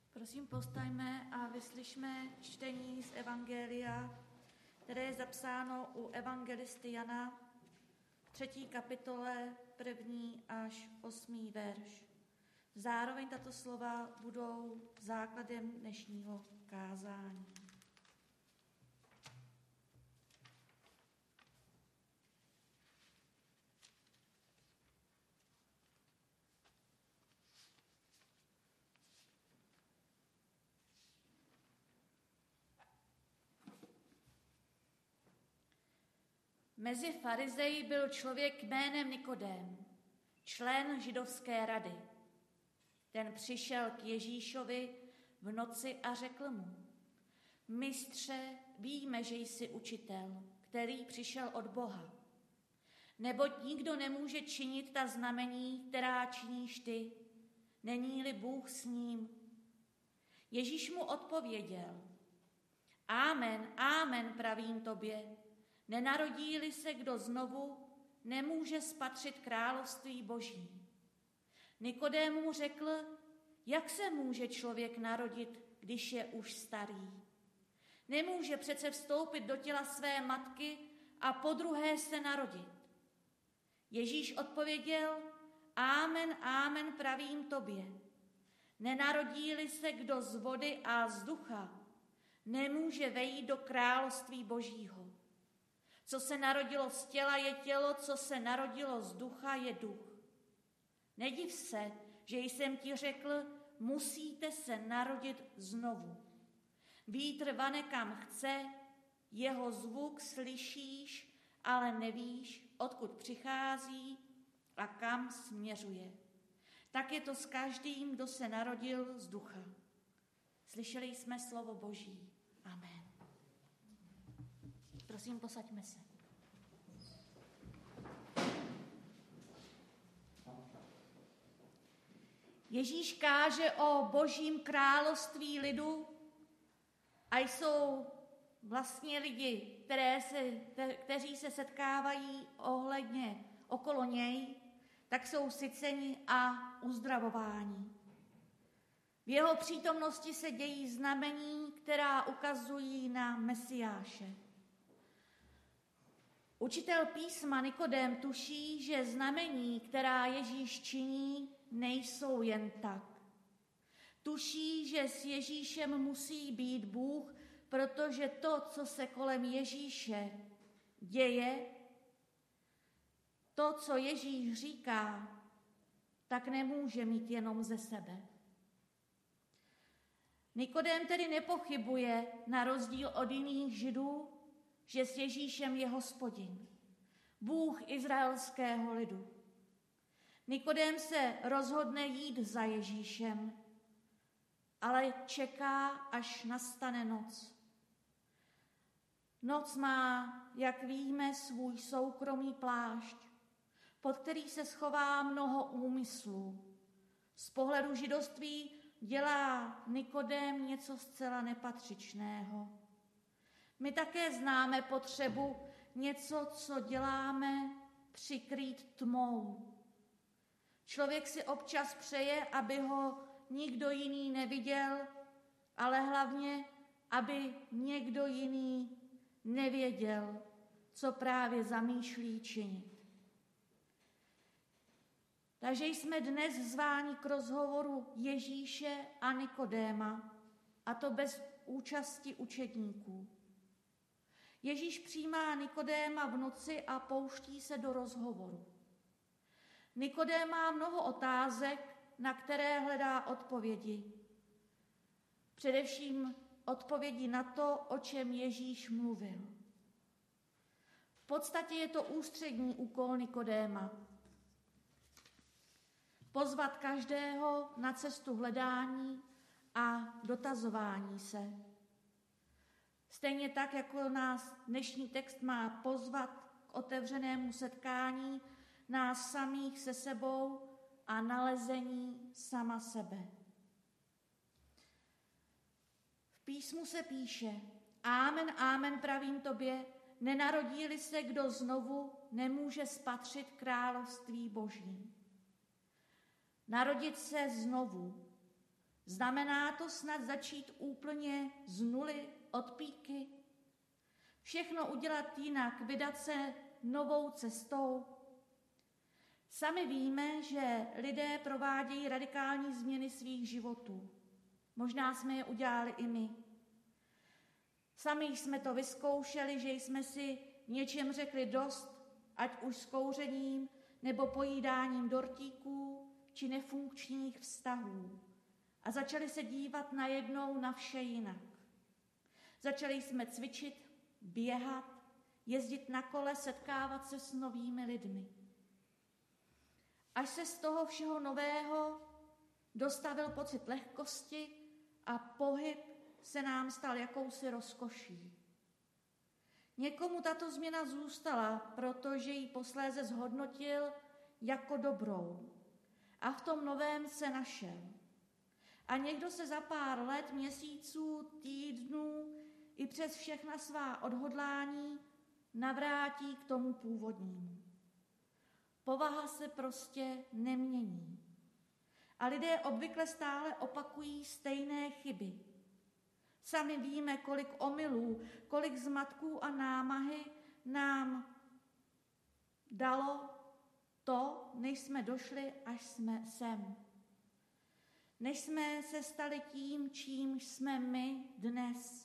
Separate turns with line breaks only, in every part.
Prosím, povstaňme a vyslyšme čtení z Evangelia, které je zapsáno u evangelisty Jana, 3. kapitole, 1. až 8. verš. Zároveň tato slova budou základem dnešního kázání. Mezi farizeji byl člověk jménem Nikodém, člen židovské rady. Ten přišel k Ježíšovi v noci a řekl mu: Mistře, víme, že jsi učitel, který přišel od Boha. Neboť nikdo nemůže činit ta znamení, která činíš ty, není-li Bůh s ním. Ježíš mu odpověděl: Amen, amen, pravím tobě, nenarodí-li se kdo znovu, nemůže spatřit království Boží. Nikodém mu řekl: Jak se může člověk narodit, když je už starý? Nemůže přece vstoupit do těla své matky a podruhé se narodit. Ježíš odpověděl: Amen, amen, pravím tobě, nenarodí-li se kdo z vody a z ducha, nemůže vejít do království Božího. Co se narodilo z těla, je tělo, co se narodilo z ducha, je duch. Nediv se, že jsem ti řekl, musíte se narodit znovu. Vítr vane kam chce, jeho zvuk slyšíš, ale nevíš, odkud přichází a kam směřuje. Tak je to s každým, kdo se narodil z ducha. Slyšeli jsme slovo Boží. Amen. Prosím, posaďme se. Ježíš káže o Božím království lidu a jsou vlastně lidi, kteří se setkávají okolo něj, tak jsou syceni a uzdravováni. V jeho přítomnosti se dějí znamení, která ukazují na Mesiáše. Učitel písma Nikodém tuší, že znamení, která Ježíš činí, nejsou jen tak. Tuší, že s Ježíšem musí být Bůh, protože to, co se kolem Ježíše děje, to, co Ježíš říká, tak nemůže mít jenom ze sebe. Nikodém tedy nepochybuje, na rozdíl od jiných Židů, že s Ježíšem je Hospodin, Bůh izraelského lidu. Nikodém se rozhodne jít za Ježíšem, ale čeká, až nastane noc. Noc má, jak víme, svůj soukromý plášť, pod který se schová mnoho úmyslů. Z pohledu židovství dělá Nikodém něco zcela nepatřičného. My také známe potřebu něco, co děláme, přikrýt tmou. Člověk si občas přeje, aby ho nikdo jiný neviděl, ale hlavně, aby někdo jiný nevěděl, co právě zamýšlí činit. Takže jsme dnes zváni k rozhovoru Ježíše a Nikodéma, a to bez účasti učedníků. Ježíš přijímá Nikodéma v noci a pouští se do rozhovoru. Nikodém má mnoho otázek, na které hledá odpovědi. Především odpovědi na to, o čem Ježíš mluvil. V podstatě je to ústřední úkol Nikodéma. Pozvat každého na cestu hledání a dotazování se. Stejně tak, jako nás dnešní text má pozvat k otevřenému setkání nás samých se sebou a nalezení sama sebe. V písmu se píše: Amen, amen, pravím tobě, nenarodí-li se kdo znovu, nemůže spatřit království Boží. Narodit se znovu. Znamená to snad začít úplně z nuly, od píky? Všechno udělat jinak, vydat se novou cestou? Sami víme, že lidé provádějí radikální změny svých životů. Možná jsme je udělali i my. Sami jsme to vyzkoušeli, že jsme si něčem řekli dost, ať už s kouřením nebo pojídáním dortíků či nefunkčních vztahů. A začali se dívat najednou na vše jinak. Začali jsme cvičit, běhat, jezdit na kole, setkávat se s novými lidmi. Až se z toho všeho nového dostavil pocit lehkosti a pohyb se nám stal jakousi rozkoší. Někomu tato změna zůstala, protože ji posléze zhodnotil jako dobrou a v tom novém se našel. A někdo se za pár let, měsíců, týdnů i přes všechna svá odhodlání navrátí k tomu původnímu. Povaha se prostě nemění. A lidé obvykle stále opakují stejné chyby. Sami víme, kolik omylů, kolik zmatků a námahy nám dalo to, než jsme došli, až jsme sem. Než jsme se stali tím, čím jsme my dnes.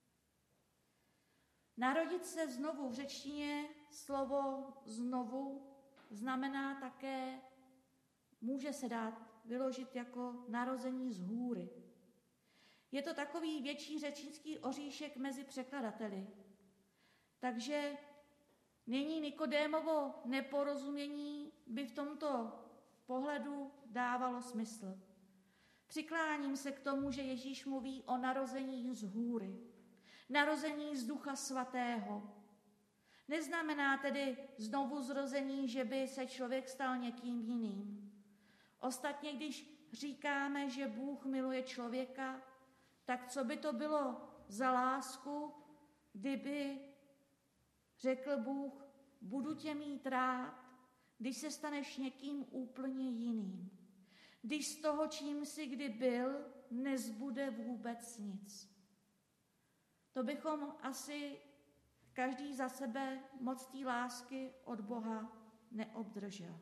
Narodit se znovu v řečtině slovo znovu znamená také, může se dát vyložit jako narození z hůry. Je to takový větší řečnický oříšek mezi překladateli. Takže nyní Nikodémovo neporozumění by v tomto pohledu dávalo smysl. Přikláním se k tomu, že Ježíš mluví o narození z hůry, narození z Ducha Svatého. Neznamená tedy znovu zrození, že by se člověk stal někým jiným. Ostatně, když říkáme, že Bůh miluje člověka, tak co by to bylo za lásku, kdyby řekl Bůh, budu tě mít rád, když se staneš někým úplně jiným. Když z toho, čím jsi kdy byl, nezbude vůbec nic. To bychom asi každý za sebe moc té lásky od Boha neobdržel.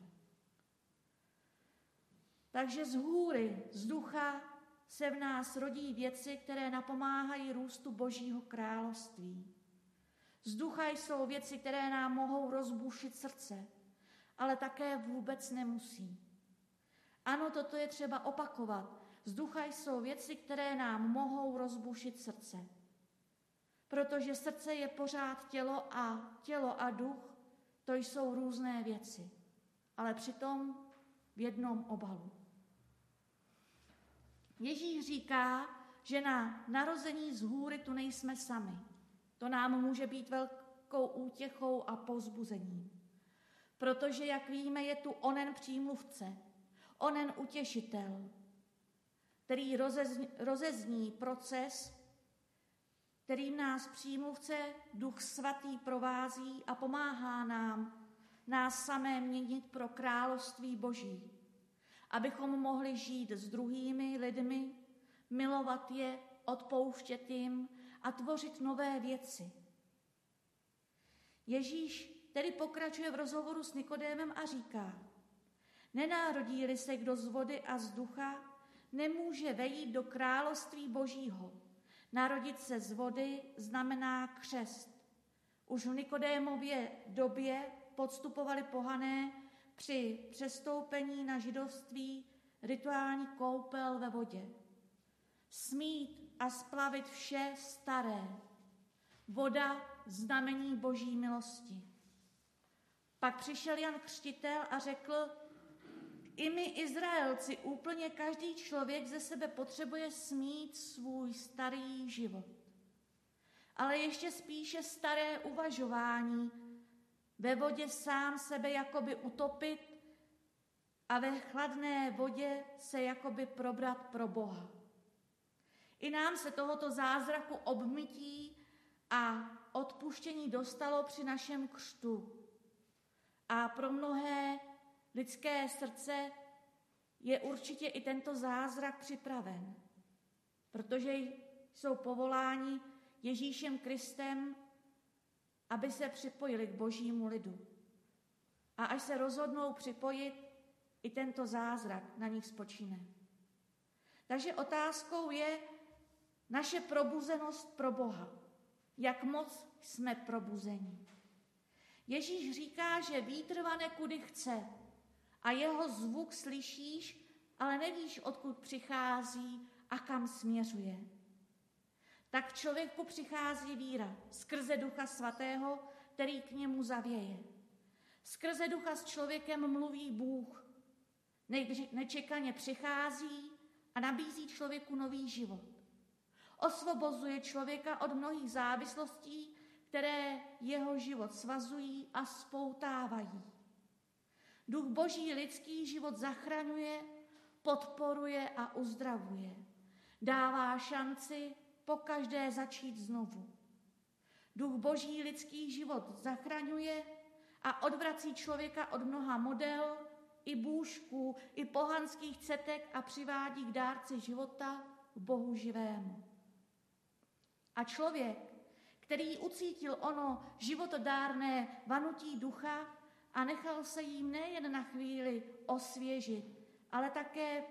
Takže z hůry, z ducha se v nás rodí věci, které napomáhají růstu Božího království. Z ducha jsou věci, které nám mohou rozbušit srdce, ale také vůbec nemusí. Ano, toto je třeba opakovat. Z ducha jsou věci, které nám mohou rozbušit srdce. Protože srdce je pořád tělo a duch, to jsou různé věci, ale přitom v jednom obalu. Ježíš říká, že na narození z hůry tu nejsme sami. To nám může být velkou útěchou a povzbuzením. Protože, jak víme, je tu onen přímluvce, onen utěšitel, který rozezní proces, kterým nás přímluvce Duch Svatý provází a pomáhá nás samé měnit pro království Boží, abychom mohli žít s druhými lidmi, milovat je, odpouštět jim a tvořit nové věci. Ježíš tedy pokračuje v rozhovoru s Nikodémem a říká, nenárodí-li se kdo z vody a z ducha, nemůže vejít do království Božího. Narodit se z vody znamená křest. Už v Nikodémově době podstupovali pohané při přestoupení na židovství rituální koupel ve vodě. Smít a splavit vše staré. Voda znamení Boží milosti. Pak přišel Jan Křtitel a řekl, i my Izraelci, úplně každý člověk ze sebe potřebuje smít svůj starý život. Ale ještě spíše staré uvažování, ve vodě sám sebe jakoby utopit a ve chladné vodě se jakoby probrat pro Boha. I nám se tohoto zázraku obmytí a odpuštění dostalo při našem křtu. A pro mnohé lidské srdce je určitě i tento zázrak připraven. protože jsou povoláni Ježíšem Kristem, aby se připojili k božímu lidu. A až se rozhodnou připojit, i tento zázrak na nich spočíne. Takže otázkou je naše probuzenost pro Boha. Jak moc jsme probuzení. Ježíš říká, že vítr vane kudy chce a jeho zvuk slyšíš, ale nevíš, odkud přichází a kam směřuje. Tak člověku přichází víra skrze Ducha Svatého, který k němu zavěje. Skrze Ducha s člověkem mluví Bůh. Nečekaně přichází a nabízí člověku nový život. Osvobozuje člověka od mnohých závislostí, které jeho život svazují a spoutávají. Duch Boží lidský život zachraňuje, podporuje a uzdravuje. Dává šanci pokaždé začít znovu. Duch Boží lidský život zachraňuje a odvrací člověka od mnoha model, i bůžků, i pohanských cetek a přivádí k dárci života, k Bohu živému. A člověk, který ucítil ono životodárné vanutí ducha a nechal se jím nejen na chvíli osvěžit, ale také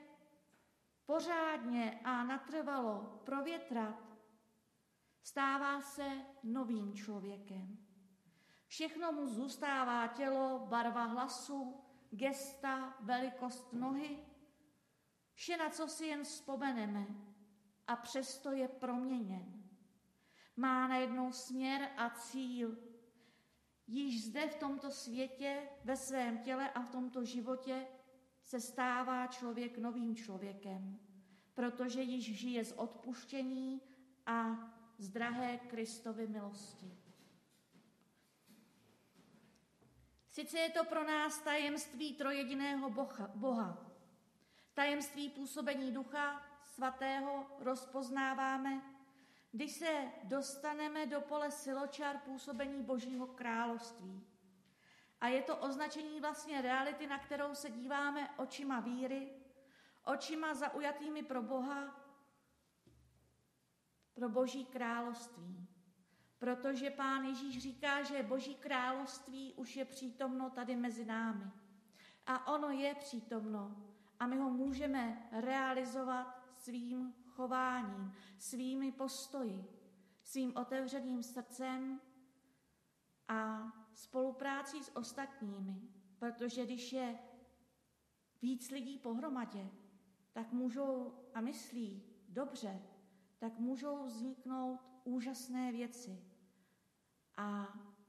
pořádně a natrvalo provětrat, stává se novým člověkem. Všechno mu zůstává tělo, barva hlasu, gesta, velikost nohy, vše, na co si jen vzpomeneme, a přesto je proměněn. Má najednou směr a cíl. Již zde v tomto světě, ve svém těle a v tomto životě se stává člověk novým člověkem, protože již žije z odpuštění a z drahé Kristovy milosti. Sice je to pro nás tajemství trojjediného Boha. Tajemství působení Ducha Svatého rozpoznáváme, když se dostaneme do pole siločar působení Božího království. A je to označení vlastně reality, na kterou se díváme očima víry, očima zaujatými pro Boha, pro Boží království. Protože Pán Ježíš říká, že Boží království už je přítomno tady mezi námi. A ono je přítomno a my ho můžeme realizovat svým chováním, svými postoji, svým otevřeným srdcem a spoluprácí s ostatními. Protože když je víc lidí pohromadě, tak můžou a myslí dobře, tak můžou vzniknout úžasné věci. A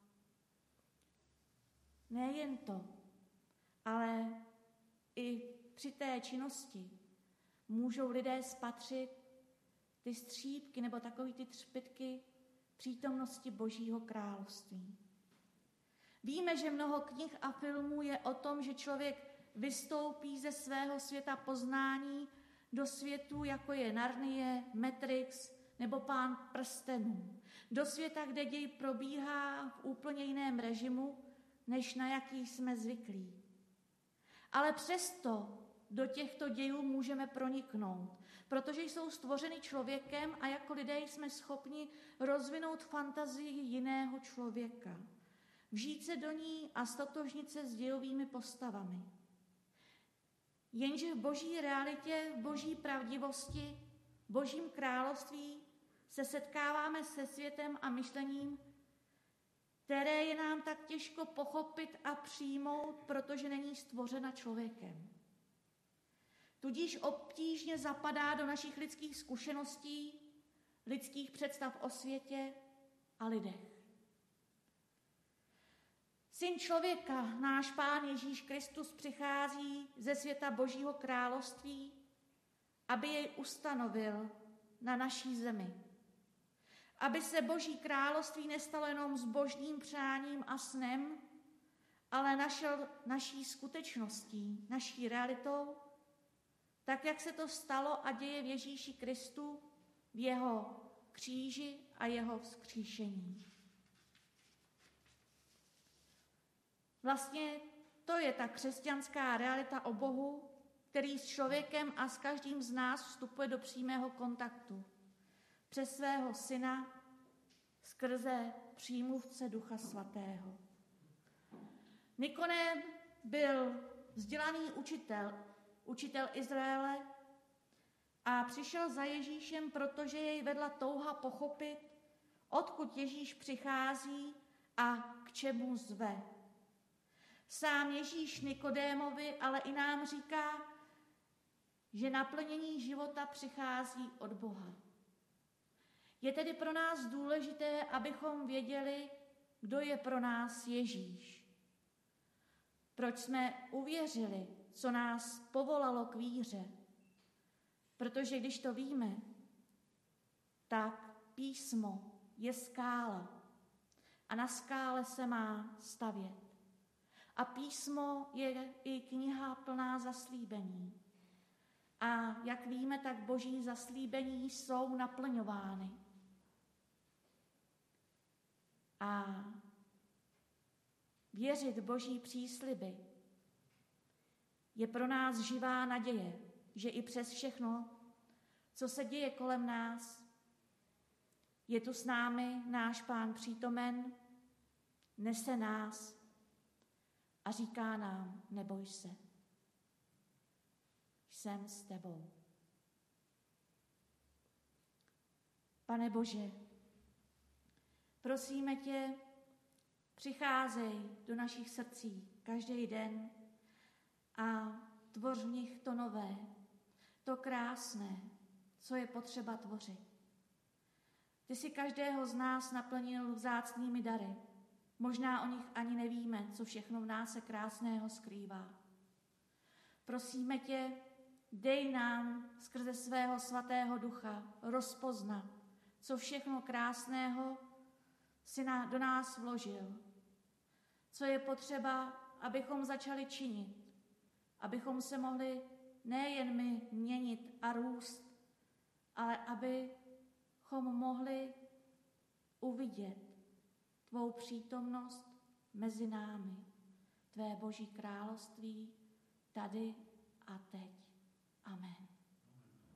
nejen to, ale i při té činnosti můžou lidé spatřit ty střípky nebo takový ty třpytky přítomnosti Božího království. Víme, že mnoho knih a filmů je o tom, že člověk vystoupí ze svého světa poznání do světů, jako je Narnie, Matrix nebo Pán prstenů. Do světa, kde děj probíhá v úplně jiném režimu, než na jaký jsme zvyklí. Ale přesto do těchto dějů můžeme proniknout, protože jsou stvořeny člověkem a jako lidé jsme schopni rozvinout fantazii jiného člověka, vžít se do ní a stotožnit se s dějovými postavami. Jenže v Boží realitě, v Boží pravdivosti, v Božím království se setkáváme se světem a myšlením, které je nám tak těžko pochopit a přijmout, protože není stvořena člověkem. Tudíž obtížně zapadá do našich lidských zkušeností, lidských představ o světě a lidech. Syn člověka, náš Pán Ježíš Kristus, přichází ze světa Božího království, aby jej ustanovil na naší zemi. Aby se Boží království nestalo jenom zbožným přáním a snem, ale našel naší skutečností, naší realitou, tak jak se to stalo a děje v Ježíši Kristu, v jeho kříži a jeho vzkříšení. Vlastně to je ta křesťanská realita o Bohu, který s člověkem a s každým z nás vstupuje do přímého kontaktu přes svého Syna skrze přímluvce Ducha Svatého. Nikodém byl vzdělaný učitel Izraele a přišel za Ježíšem, protože jej vedla touha pochopit, odkud Ježíš přichází a k čemu zve. Sám Ježíš Nikodémovi, ale i nám říká, že naplnění života přichází od Boha. Je tedy pro nás důležité, abychom věděli, kdo je pro nás Ježíš. Proč jsme uvěřili, co nás povolalo k víře. Protože když to víme, tak písmo je skála a na skále se má stavět. A písmo je i kniha plná zaslíbení. A jak víme, tak boží zaslíbení jsou naplňovány. A věřit boží přísliby je pro nás živá naděje, že i přes všechno, co se děje kolem nás, je tu s námi náš Pán přítomen, nese nás a říká nám, neboj se, jsem s tebou. Pane Bože, prosíme tě, přicházej do našich srdcí každý den a tvoř v nich to nové, to krásné, co je potřeba tvořit. Ty jsi každého z nás naplnil vzácnými dary. Možná o nich ani nevíme, co všechno v nás se krásného skrývá. Prosíme tě, dej nám skrze svého svatého ducha rozpoznat, co všechno krásného si do nás vložil. Co je potřeba, abychom začali činit, abychom se mohli nejen my měnit a růst, ale abychom mohli uvidět tvou přítomnost mezi námi, tvé boží království tady a teď. Amen.